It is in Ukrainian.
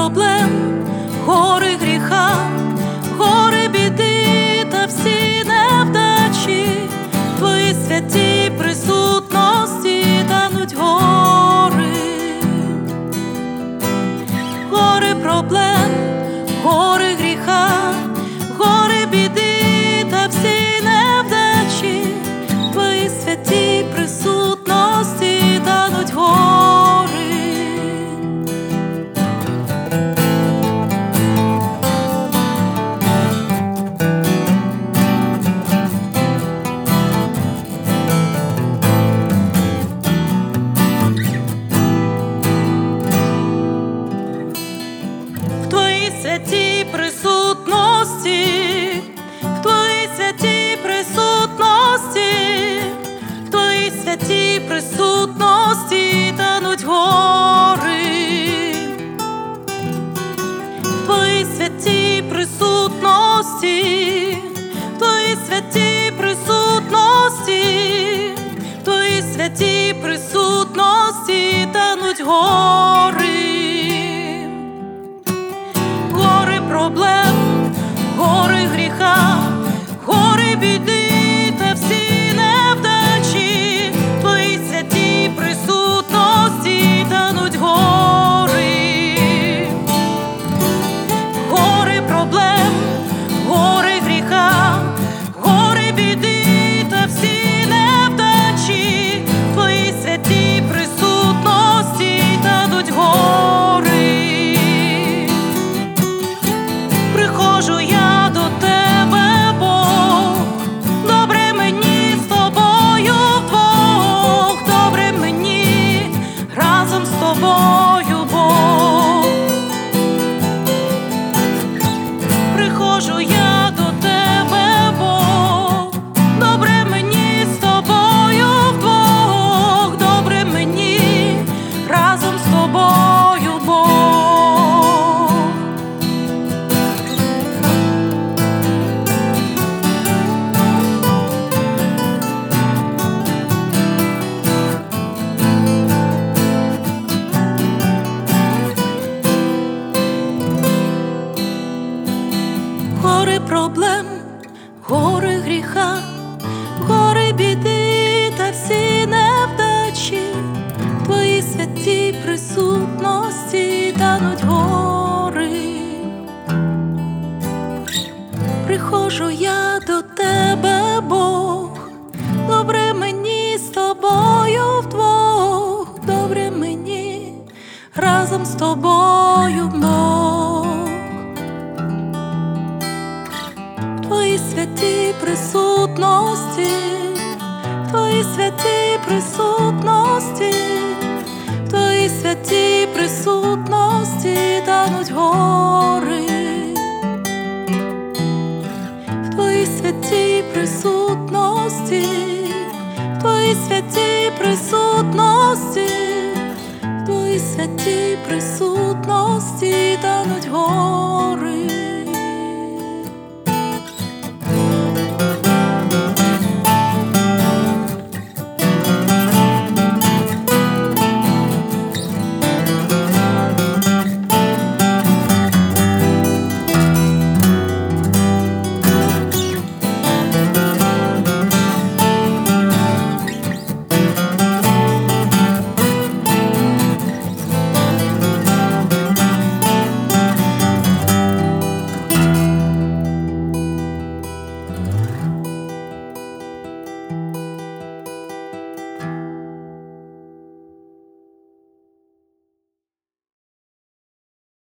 проблем, гори гріха, гори біди та всі невдачі, в Твоїй святій присутності тануть гори. Гори проблем, гори гріха, гори біди та всі невдачі, в Твоїй святій присутності тануть гори. В Твоїй святій присутності, в Твоїй святій присутності, в Твоїй святій присутності тануть гори. В Твоїй святій присутності, в Твоїй святій присутності, в Твоїй святій присутності тануть гори. Гори проблем, гори гріха, гори біди та всі невдачі, в Твоїй святій присутності тануть гори. Гори проблем, гори гріха, гори біди та всі невдачі, в Твоїй святій присутності тануть гори. Приходжу я до Тебе, Бог, добре мені з Тобою вдвох, добре мені разом з Тобою, Бог. Приходжу я до Тебе, Бог, добре мені з Тобою вдвох, добре мені разом з Тобою, Бог. Гори проблем, гори гріха, гори біди та всі невдачі, в Твоїй святій присутності тануть гори. Приходжу я до Тебе, Бог, добре мені з Тобою вдвох, добре мені разом з Тобою, Бог. В Твоїй святій присутності, в Твоїй святій присутності, в Твоїй святій присутності тануть гори. В Твоїй святій присутності, в Твоїй святій присутності, в Твоїй святій присутності тануть гори.